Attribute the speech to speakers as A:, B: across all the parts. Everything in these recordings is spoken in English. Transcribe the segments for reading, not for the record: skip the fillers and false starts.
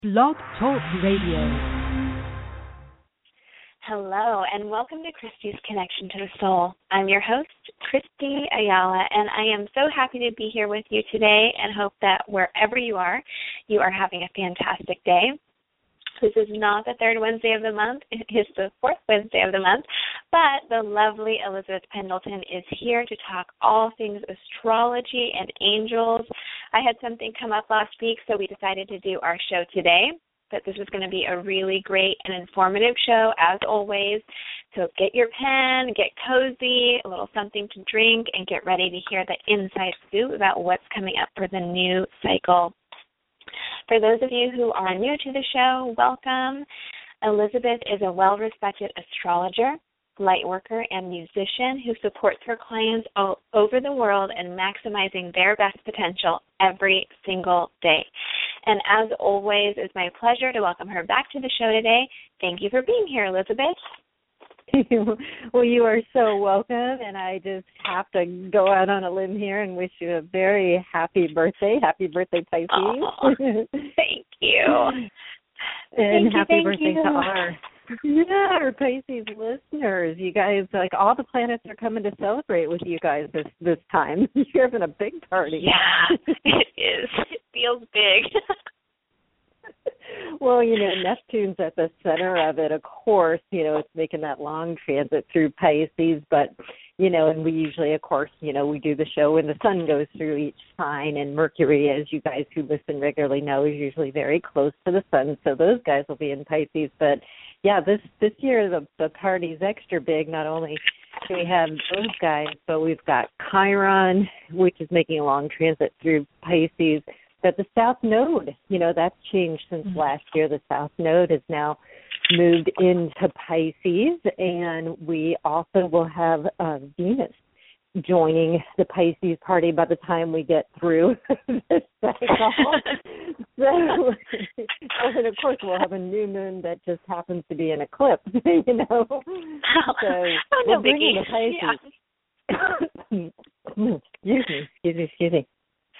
A: Blog Talk Radio.
B: Hello, and welcome to Christy's Connection to the Soul. I'm your host, Christy Ayala, and I am so happy to be here with you today and hope that wherever you are having a fantastic day. This is not the third Wednesday of the month. It is the fourth Wednesday of the month, but the lovely Elizabeth Pendleton is here to talk all things astrology and angels. I had something come up last week, so we decided to do our show today. But this is going to be a really great and informative show, as always. So get your pen, get cozy, a little something to drink, and get ready to hear the inside scoop about what's coming up for the new cycle. For those of you who are new to the show, welcome. Elizabeth is a well-respected astrologer, light worker, and musician who supports her clients all over the world in maximizing their best potential every single day. And as always, it's my pleasure to welcome her back to the show today. Thank you for being here, Elizabeth.
C: Well, you are so welcome, and I just have to go out on a limb here and wish you a very happy birthday. Happy birthday, Pisces.
B: Oh, thank you.
C: And happy birthday to our Pisces listeners. You guys, like, all the planets are coming to celebrate with you guys this time. You're having a big party.
B: Yeah, it is. It feels big.
C: Well, Neptune's at the center of it, of course. It's making that long transit through Pisces, but, and we usually, of course, we do the show when the sun goes through each sign, and Mercury, as you guys who listen regularly know, is usually very close to the sun, so those guys will be in Pisces. But, yeah, this year the party's extra big. Not only do we have those guys, but we've got Chiron, which is making a long transit through Pisces. But the South Node, that's changed since last year. The South Node has now moved into Pisces, and we also will have Venus joining the Pisces party by the time we get through this cycle. And, of course, we'll have a new moon that just happens to be an eclipse, So we'll bring in the Pisces. Excuse me.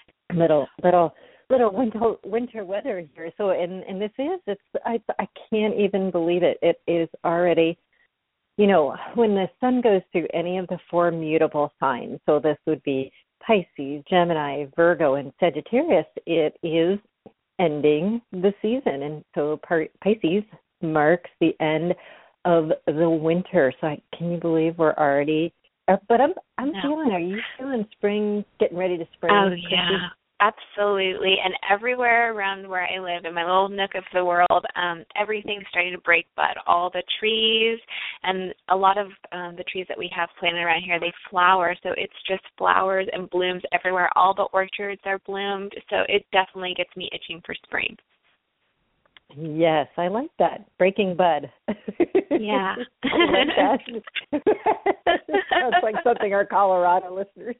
C: Little winter weather here. So, and this is, I can't even believe it. It is already, when the sun goes through any of the four mutable signs, so this would be Pisces, Gemini, Virgo, and Sagittarius, it is ending the season. And so Pisces marks the end of the winter. So can you believe we're already, but I'm feeling, are you feeling spring, getting ready to spring?
B: Oh, yeah. Absolutely, and everywhere around where I live, in my little nook of the world, everything's starting to break bud. All the trees, and a lot of the trees that we have planted around here, they flower, so it's just flowers and blooms everywhere. All the orchards are bloomed, so it definitely gets me itching for spring.
C: Yes, I like that. Breaking bud.
B: Yeah.
C: I like that. Sounds like something our Colorado listeners.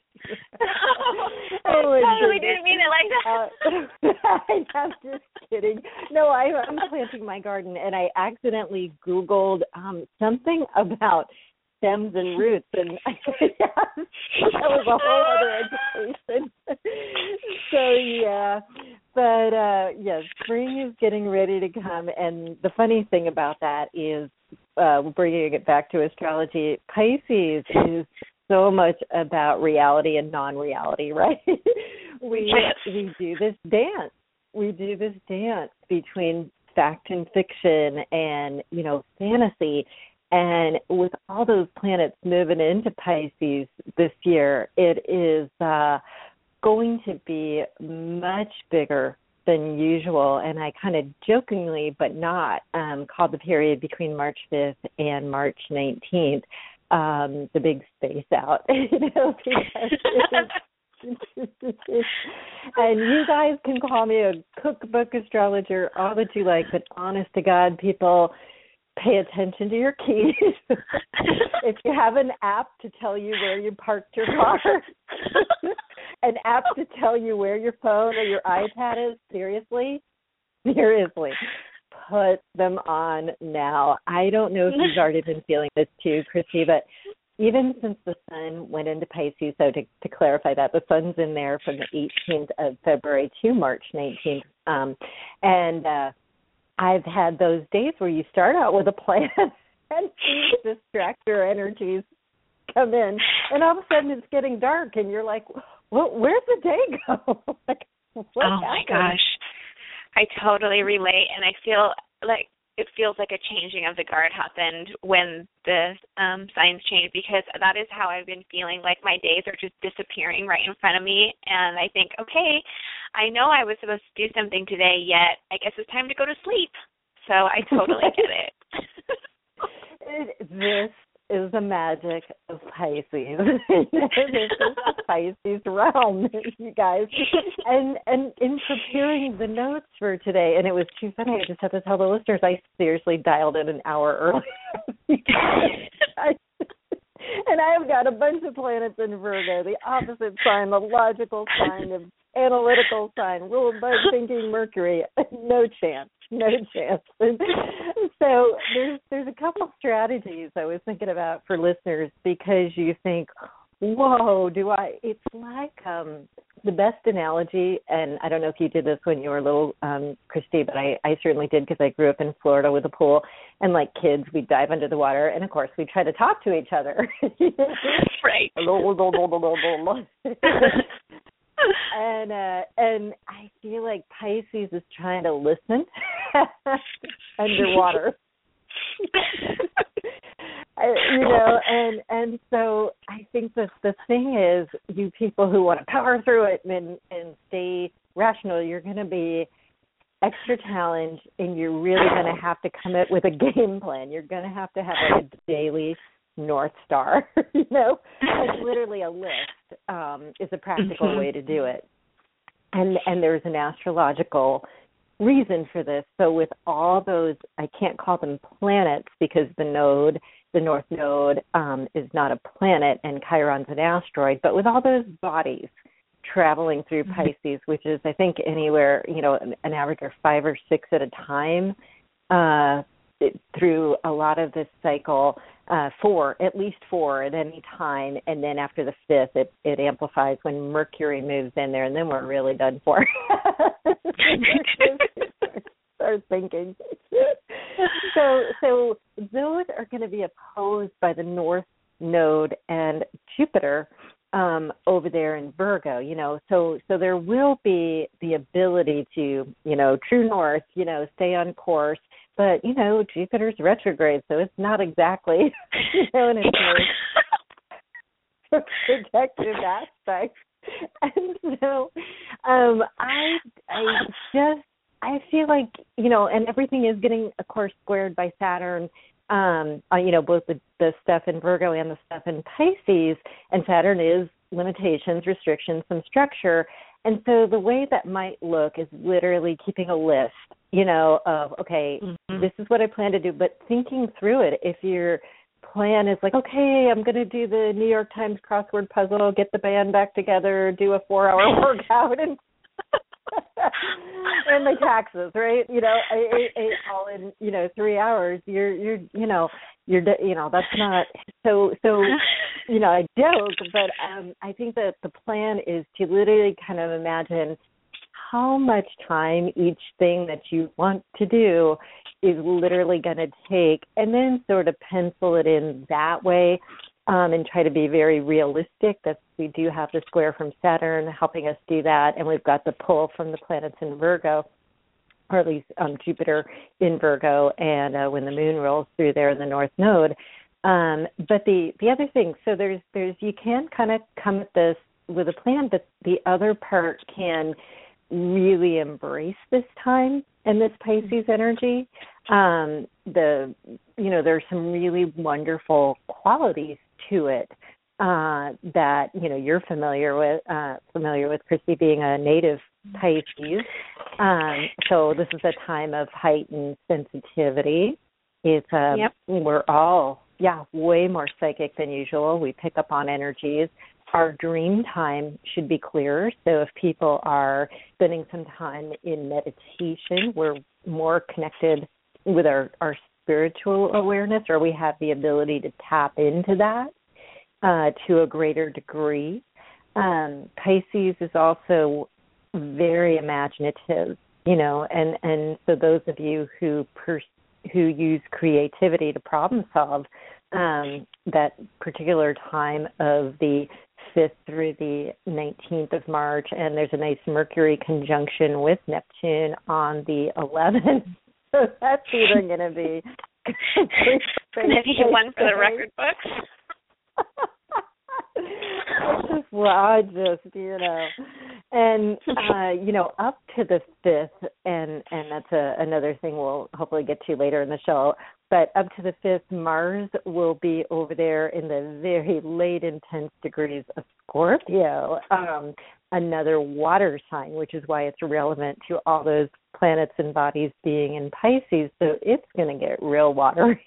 B: I totally didn't mean it like
C: that. I'm just kidding. No, I'm planting my garden, and I accidentally Googled something about stems and roots, and that was a whole other education. So, yeah. But, yes, spring is getting ready to come, and the funny thing about that is, bringing it back to astrology, Pisces is so much about reality and non-reality, right? We do this dance. We do this dance between fact and fiction and, fantasy. And with all those planets moving into Pisces this year, it is going to be much bigger than usual. And I kind of jokingly, but not, called the period between March 5th and March 19th the big space out, because and you guys can call me a cookbook astrologer, all that you like, but honest to God, people, pay attention to your keys. If you have an app to tell you where you parked your car, an app to tell you where your phone or your iPad is, seriously, put them on now. I don't know if you've already been feeling this too, Christy, but even since the sun went into Pisces, so to clarify that, the sun's in there from the 18th of February to March 19th. And I've had those days where you start out with a plan and these distractor energies come in, and all of a sudden it's getting dark, and you're like, well, where's the day go? Like, what happened?
B: My gosh. I totally relate, and I feel like it feels like a changing of the guard happened when the signs changed, because that is how I've been feeling. Like my days are just disappearing right in front of me, and I think, okay, I know I was supposed to do something today, yet I guess it's time to go to sleep. So I totally get it.
C: This is the magic of Pisces. This is the Pisces realm, you guys. And in preparing the notes for today, and it was too funny, I just have to tell the listeners, I seriously dialed in an hour early. And I have got a bunch of planets in Virgo, the opposite sign, the logical sign, the analytical sign, ruled by thinking Mercury. No chance. And so there's a couple strategies I was thinking about for listeners, because you think, whoa, it's like the best analogy, and I don't know if you did this when you were little, Christy, but I certainly did, because I grew up in Florida with a pool, and like kids, we'd dive under the water, and of course we'd try to talk to each other.
B: Right.
C: And I feel like Pisces is trying to listen underwater. And so I think that the thing is, you people who want to power through it and stay rational, you're going to be extra challenged, and you're really going to have to commit with a game plan. You're going to have like a daily North Star, like literally a list is a practical way to do it. And there's an astrological reason for this. So with all those, I can't call them planets, because the North Node is not a planet, and Chiron's an asteroid, but with all those bodies traveling through Pisces, which is, I think, anywhere, an average of 5 or 6 at a time, through a lot of this cycle, at least four at any time, and then after the 5th, it amplifies when Mercury moves in there, and then we're really done for. Start thinking. So those are going to be opposed by the North Node and Jupiter over there in Virgo, so there will be the ability to, true north, stay on course, but, Jupiter's retrograde, so it's not exactly, in its most protective aspect. And so I feel like, and everything is getting, of course, squared by Saturn, both the stuff in Virgo and the stuff in Pisces, and Saturn is limitations, restrictions, some structure. And so the way that might look is literally keeping a list, of, okay, this is what I plan to do, but thinking through it. If your plan is like, okay, I'm going to do the New York Times crossword puzzle, get the band back together, do a 4-hour workout, and and the taxes, right? All in 3 hours. You're that's not so. I joke, but I think that the plan is to literally kind of imagine how much time each thing that you want to do is literally going to take, and then sort of pencil it in that way. And try to be very realistic. That we do have the square from Saturn helping us do that, and we've got the pull from the planets in Virgo, or at least Jupiter in Virgo, and when the moon rolls through there in the North Node. But the other thing, so there's you can kind of come at this with a plan, but the other part can really embrace this time and this Pisces energy. There's some really wonderful qualities to it that you're familiar with, Christy, being a native Pisces. So this is a time of heightened sensitivity. It's we're all way more psychic than usual. We pick up on energies. Our dream time should be clearer. So if people are spending some time in meditation, we're more connected with our spiritual awareness, or we have the ability to tap into that to a greater degree. Pisces is also very imaginative and so those of you who use creativity to problem solve, that particular time of the 5th through the 19th of March, and there's a nice Mercury conjunction with Neptune on the 11th. So that's either going to be
B: maybe one for the record books.
C: I just, and, up to the 5th, and that's another thing we'll hopefully get to later in the show, but up to the 5th, Mars will be over there in the very late intense degrees of Scorpio, another water sign, which is why it's relevant to all those planets and bodies being in Pisces. So it's going to get real watery.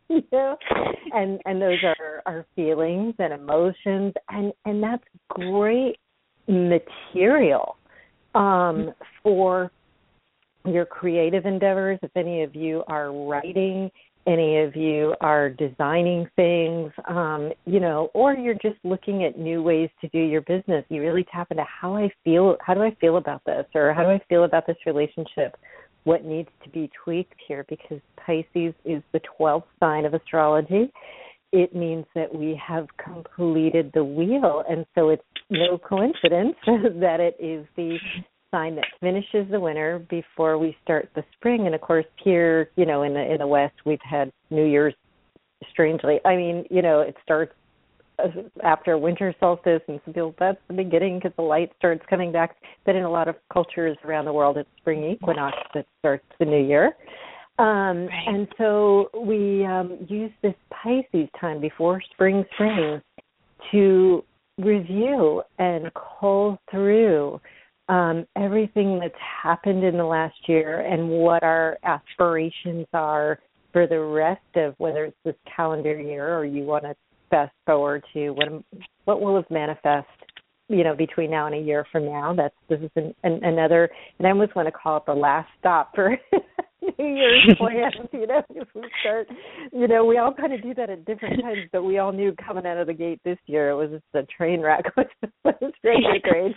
C: And those are our feelings and emotions, and that's great material for your creative endeavors. If any of you are writing, any of you are designing things, or you're just looking at new ways to do your business, you really tap into how do I feel about this, or how do I feel about this relationship? What needs to be tweaked here, because Pisces is the 12th sign of astrology. It means that we have completed the wheel, and so it's no coincidence that it is the sign that finishes the winter before we start the spring. And of course, here, in the West, we've had New Year's. Strangely, it starts after winter solstice, and some people, that's the beginning because the light starts coming back. But in a lot of cultures around the world, it's spring equinox that starts the new year. Right. And so we use this Pisces time before spring to review and cull through everything that's happened in the last year and what our aspirations are for the rest of, whether it's this calendar year or you want to fast forward to what will have manifest, between now and a year from now. This is another, and I almost want to call it the last stop for New Year's plans. If we start, we all kind of do that at different times, but we all knew coming out of the gate this year it was just a train wreck. It was really great.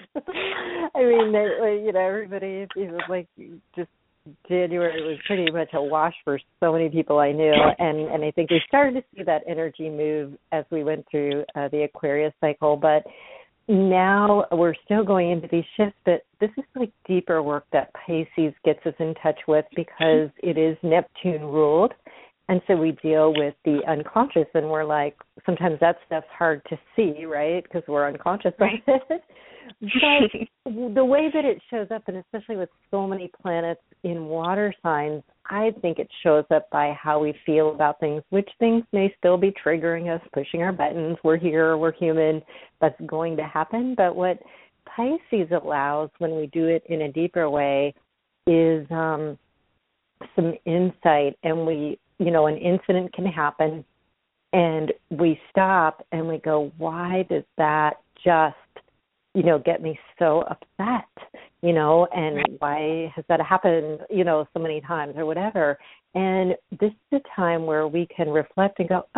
C: Everybody, it was like just. January was pretty much a wash for so many people I knew, and I think we started to see that energy move as we went through the Aquarius cycle, but now we're still going into these shifts, but this is like deeper work that Pisces gets us in touch with because it is Neptune ruled, and so we deal with the unconscious, and we're like, sometimes that stuff's hard to see, right, because we're unconscious of it. But the way that it shows up, and especially with so many planets in water signs, I think it shows up by how we feel about things, which things may still be triggering us, pushing our buttons. We're here, we're human, that's going to happen. But what Pisces allows when we do it in a deeper way is some insight, and an incident can happen, and we stop and we go, why does that just get me so upset, and why has that happened, so many times or whatever. And this is a time where we can reflect and go,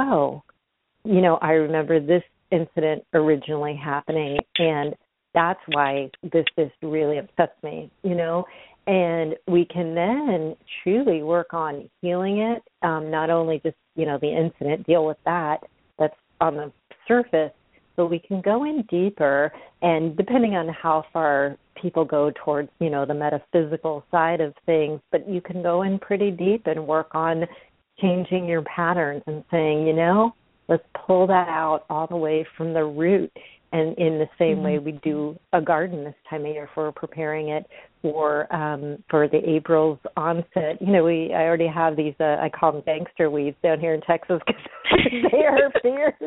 C: I remember this incident originally happening, and that's why this really upsets me, and we can then truly work on healing it, not only just, the incident, deal with that's on the surface, but we can go in deeper, and depending on how far people go towards, the metaphysical side of things, but you can go in pretty deep and work on changing your patterns and saying, let's pull that out all the way from the root. And in the same way we do a garden this time of year for preparing it for the April's onset. I already have these, I call them gangster weeds down here in Texas because they are fierce.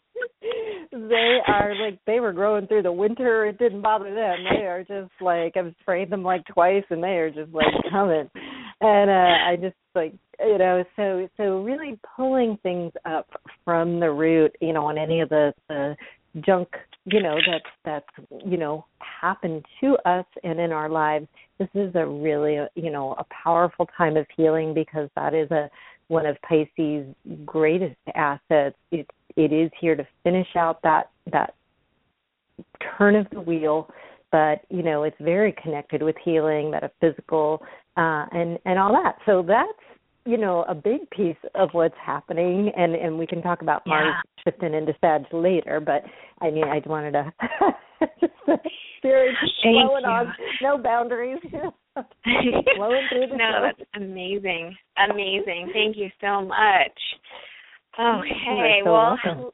C: They are like, they were growing through the winter. It didn't bother them. They are just like, I've sprayed them like twice, and they are just like coming. And I just like, so really pulling things up from the root, on any of the junk, that's happened to us and in our lives. This is a really, a powerful time of healing, because that is one of Pisces' greatest assets. It is here to finish out that turn of the wheel, but, it's very connected with healing, metaphysical, and all that. So that's, a big piece of what's happening, and we can talk about Mars shifting into Sag later, but I wanted to just spirit flowing on, no boundaries. Flowing through the show.
B: That's amazing. Amazing. Thank you so much. Okay,
C: welcome.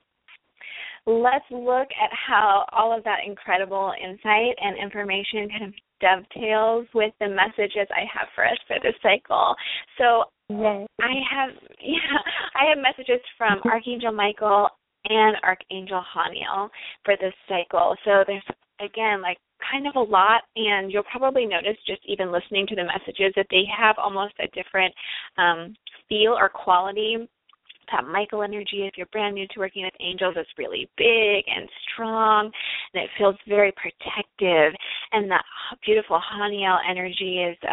B: Let's look at how all of that incredible insight and information kind of dovetails with the messages I have for us for this cycle. So I have messages from Archangel Michael and Archangel Haniel for this cycle. So there's, again, kind of a lot, and you'll probably notice just even listening to the messages that they have almost a different feel or quality. That Michael energy, if you're brand new to working with angels, is really big and strong, and it feels very protective. And that beautiful Haniel energy is,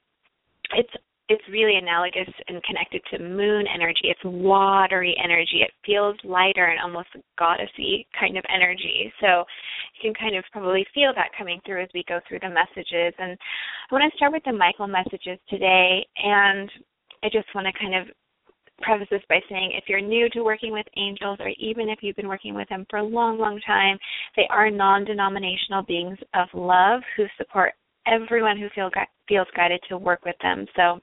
B: it's really analogous and connected to moon energy. It's watery energy. It feels lighter and almost goddessy kind of energy. So you can kind of probably feel that coming through as we go through the messages. And I want to start with the Michael messages today, and I just want to kind of preface this by saying if you're new to working with angels, or even if you've been working with them for a long, long time, they are non-denominational beings of love who support everyone who feels guided to work with them. So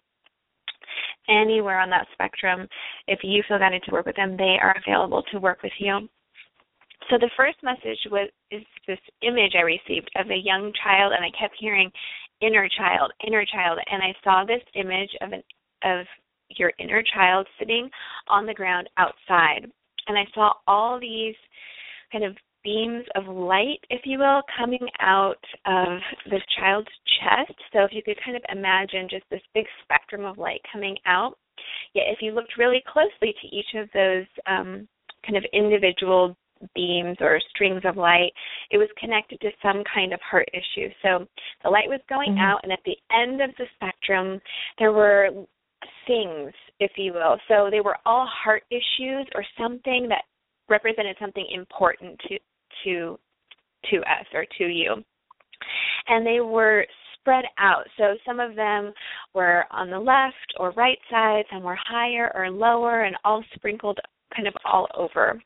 B: anywhere on that spectrum, if you feel guided to work with them, they are available to work with you. So the first message is this image I received of a young child, and I kept hearing inner child, and I saw this image of your inner child sitting on the ground outside. And I saw all these kind of beams of light, if you will, coming out of this child's chest. So if you could kind of imagine just this big spectrum of light coming out. Yet if you looked really closely to each of those kind of individual beams or strings of light, it was connected to some kind of heart issue. So the light was going out, and at the end of the spectrum, there were things, if you will. So they were all heart issues or something that represented something important to us or to you. And they were spread out. So some of them were on the left or right side, some were higher or lower, and all sprinkled kind of all over.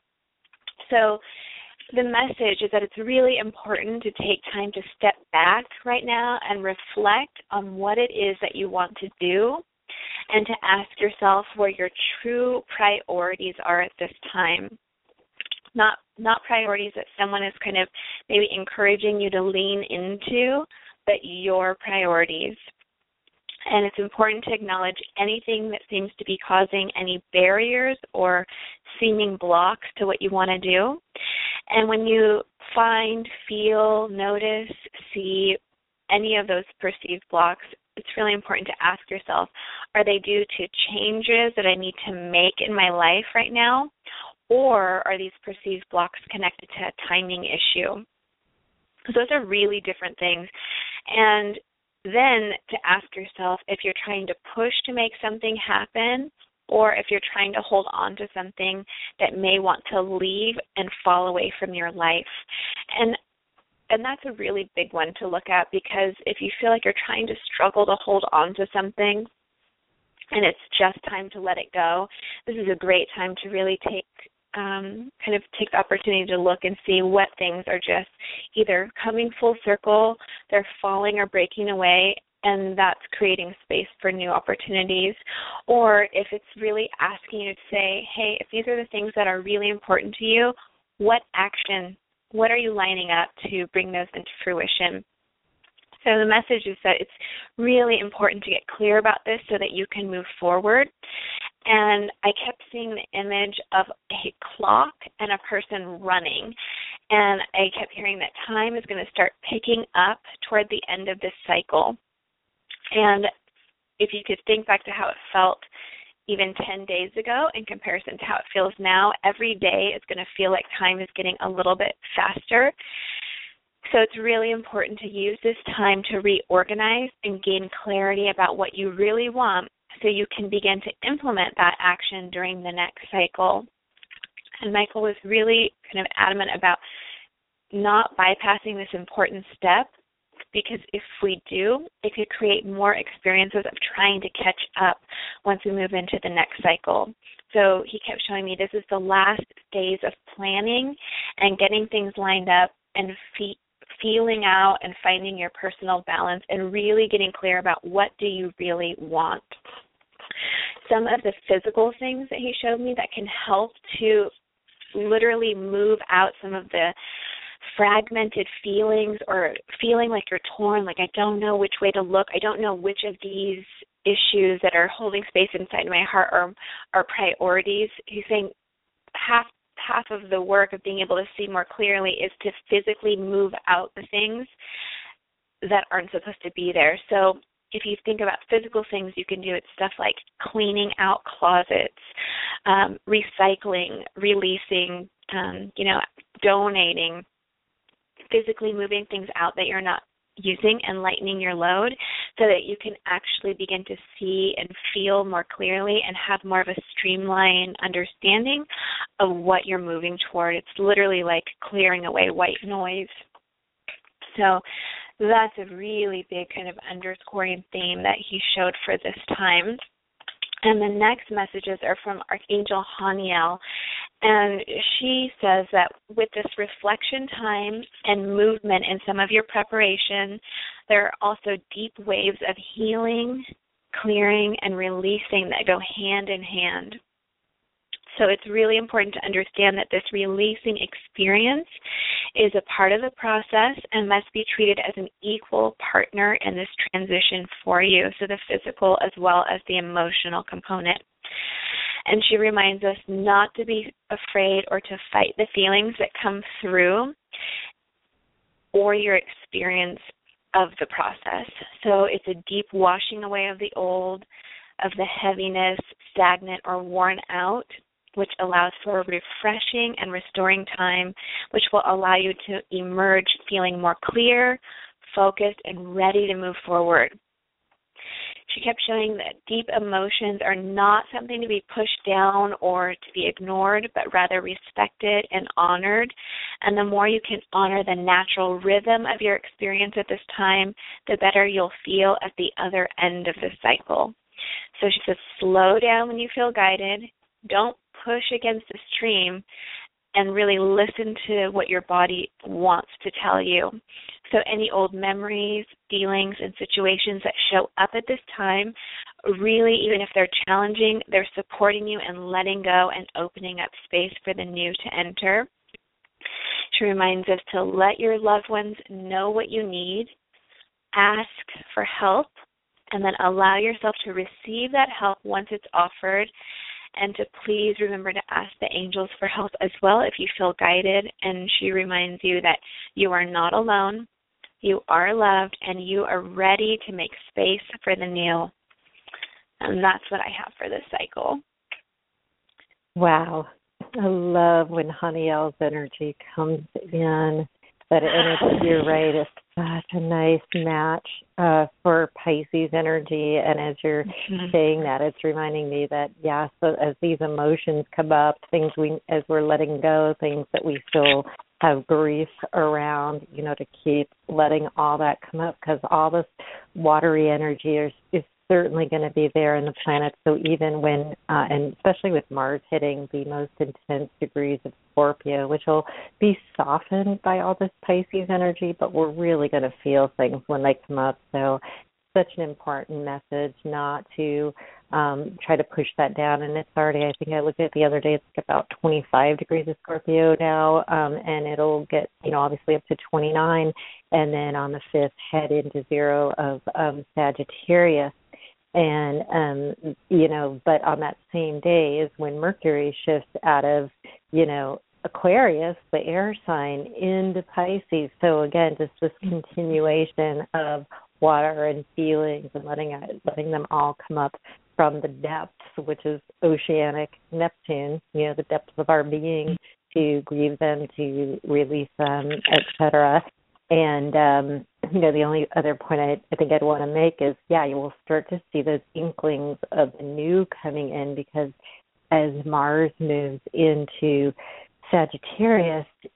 B: So the message is that it's really important to take time to step back right now and reflect on what it is that you want to do, and to ask yourself where your true priorities are at this time. Not priorities that someone is kind of maybe encouraging you to lean into, but your priorities. And it's important to acknowledge anything that seems to be causing any barriers or seeming blocks to what you want to do. And when you find, feel, notice, see any of those perceived blocks, it's really important to ask yourself, are they due to changes that I need to make in my life right now? Or are these perceived blocks connected to a timing issue? Those are really different things. And then to ask yourself if you're trying to push to make something happen, or if you're trying to hold on to something that may want to leave and fall away from your life. And that's a really big one to look at, because if you feel like you're trying to struggle to hold on to something and it's just time to let it go, this is a great time to really take the opportunity to look and see what things are just either coming full circle, they're falling or breaking away, and that's creating space for new opportunities. Or if it's really asking you to say, hey, if these are the things that are really important to you, what are you lining up to bring those into fruition? So the message is that it's really important to get clear about this so that you can move forward. And I kept seeing the image of a clock and a person running. And I kept hearing that time is going to start picking up toward the end of this cycle. And if you could think back to how it felt even 10 days ago in comparison to how it feels now, every day it's going to feel like time is getting a little bit faster. So it's really important to use this time to reorganize and gain clarity about what you really want so you can begin to implement that action during the next cycle. And Michael was really kind of adamant about not bypassing this important step, because if we do, it could create more experiences of trying to catch up once we move into the next cycle. So he kept showing me this is the last phase of planning and getting things lined up and feeling out and finding your personal balance and really getting clear about what do you really want. Some of the physical things that he showed me that can help to literally move out some of the fragmented feelings or feeling like you're torn, like I don't know which way to look. I don't know which of these issues that are holding space inside my heart are priorities. He's saying half of the work of being able to see more clearly is to physically move out the things that aren't supposed to be there. So if you think about physical things you can do, it's stuff like cleaning out closets, recycling, releasing, donating, physically moving things out that you're not using and lightening your load so that you can actually begin to see and feel more clearly and have more of a streamlined understanding of what you're moving toward. It's literally like clearing away white noise. So that's a really big kind of underscoring theme that he showed for this time. And the next messages are from Archangel Haniel. And she says that with this reflection time and movement in some of your preparation, there are also deep waves of healing, clearing, and releasing that go hand in hand. So it's really important to understand that this releasing experience is a part of the process and must be treated as an equal partner in this transition for you, so the physical as well as the emotional component. And she reminds us not to be afraid or to fight the feelings that come through or your experience of the process. So it's a deep washing away of the old, of the heaviness, stagnant, or worn out, which allows for a refreshing and restoring time, which will allow you to emerge feeling more clear, focused, and ready to move forward. She kept showing that deep emotions are not something to be pushed down or to be ignored, but rather respected and honored. And the more you can honor the natural rhythm of your experience at this time, the better you'll feel at the other end of the cycle. So she says, slow down when you feel guided. Don't push against the stream, and really listen to what your body wants to tell you. So any old memories, feelings, and situations that show up at this time, really, even if they're challenging, they're supporting you and letting go and opening up space for the new to enter. She reminds us to let your loved ones know what you need, ask for help, and then allow yourself to receive that help once it's offered, and to please remember to ask the angels for help as well if you feel guided. And she reminds you that you are not alone, you are loved, and you are ready to make space for the new. And that's what I have for this cycle.
C: Wow. I love when Haniel's energy comes in. That energy, you're right, is such a nice match for Pisces energy. And as you're saying that, it's reminding me that, so as these emotions come up, as we're letting go, things that we still have grief around, to keep letting all that come up, because all this watery energy is certainly going to be there in the planet. So even when, and especially with Mars hitting the most intense degrees of Scorpio, which will be softened by all this Pisces energy, but we're really going to feel things when they come up. So such an important message not to try to push that down. And it's already, I think I looked at it the other day, it's about 25 degrees of Scorpio now, and it'll get, obviously up to 29, and then on the 5th head into 0 of Sagittarius. And, but on that same day is when Mercury shifts out of, Aquarius, the air sign, into Pisces. So again, just this continuation of water and feelings and letting them all come up from the depths, which is oceanic Neptune, the depths of our being, to grieve them, to release them, etc. And, the only other point I think I'd want to make is, you will start to see those inklings of the new coming in, because as Mars moves into Sagittarius,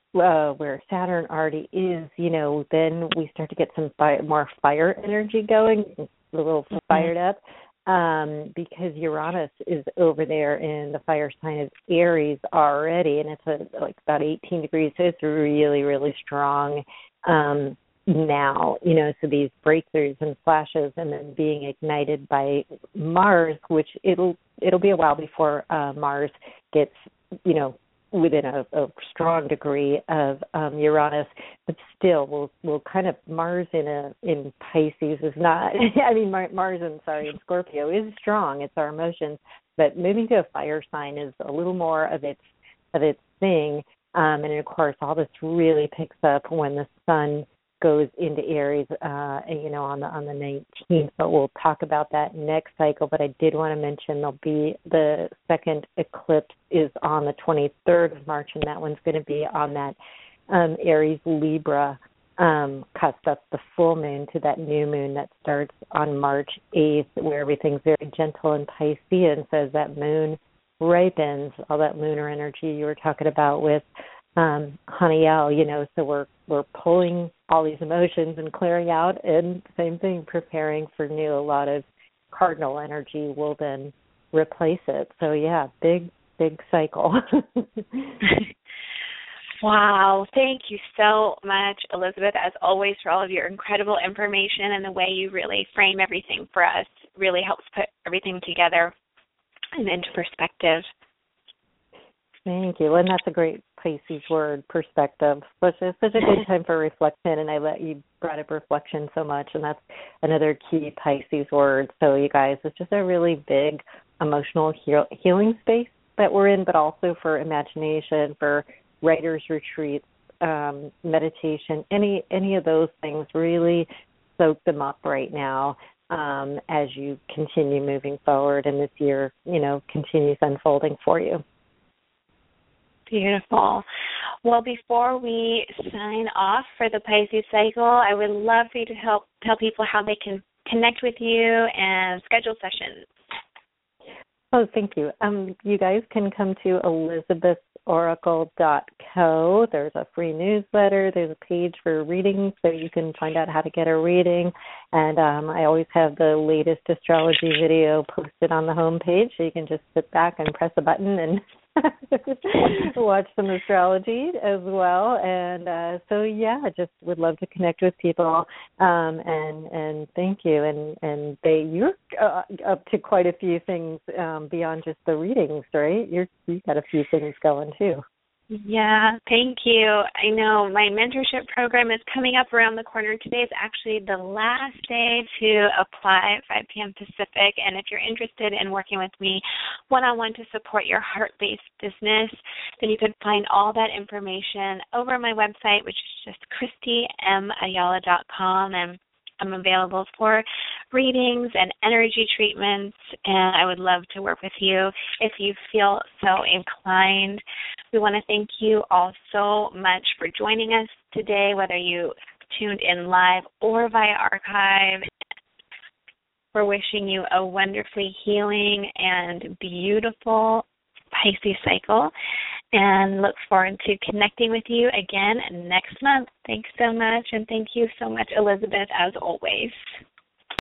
C: where Saturn already is, then we start to get some more fire energy going, a little fired up, because Uranus is over there in the fire sign of Aries already, and it's like about 18 degrees, so it's really, really strong now, so these breakthroughs and flashes, and then being ignited by Mars, which it'll be a while before Mars gets, within a strong degree of Uranus, but still, we'll kind of Mars in Pisces is not. I mean, Mars in Scorpio is strong. It's our emotions, but moving to a fire sign is a little more of its thing. And of course, all this really picks up when the Sun goes into Aries, on the 19th. But we'll talk about that next cycle. But I did want to mention there'll be the second eclipse is on the 23rd of March, and that one's going to be on that Aries Libra cusp. That's the full moon to that new moon that starts on March 8th, where everything's very gentle and Piscean. So as that moon ripens, all that lunar energy you were talking about with Haniel, so we're pulling all these emotions and clearing out, and same thing, preparing for new. A lot of cardinal energy will then replace it. So yeah, big cycle.
B: Wow. Thank you so much, Elizabeth, as always, for all of your incredible information, and the way you really frame everything for us really helps put everything together and into perspective.
C: Thank you. And that's a great Pisces word, perspective. It's such a good time for reflection, and you brought up reflection so much, and that's another key Pisces word. So you guys, it's just a really big emotional healing space that we're in, but also for imagination, for writers' retreats, meditation, any of those things. Really soak them up right now as you continue moving forward, and this year, continues unfolding for you.
B: Beautiful. Well, before we sign off for the Pisces cycle, I would love for you to tell people how they can connect with you and schedule sessions.
C: Oh, thank you. You guys can come to elizabethoracle.co. There's a free newsletter. There's a page for readings, so you can find out how to get a reading. And I always have the latest astrology video posted on the homepage, so you can just sit back and press a button and watch some astrology as well. And so just would love to connect with people. And thank you. And you're up to quite a few things beyond just the readings, right? You've got a few things going too.
B: Yeah, thank you. I know my mentorship program is coming up around the corner. Today is actually the last day to apply at 5 p.m. Pacific, and if you're interested in working with me one-on-one to support your heart-based business, then you can find all that information over on my website, which is just ChristyMAyala.com, and I'm available for readings and energy treatments, and I would love to work with you if you feel so inclined. We want to thank you all so much for joining us today, whether you tuned in live or via archive. We're wishing you a wonderfully healing and beautiful Pisces cycle, and look forward to connecting with you again next month. Thanks so much, and thank you so much, Elizabeth, as always.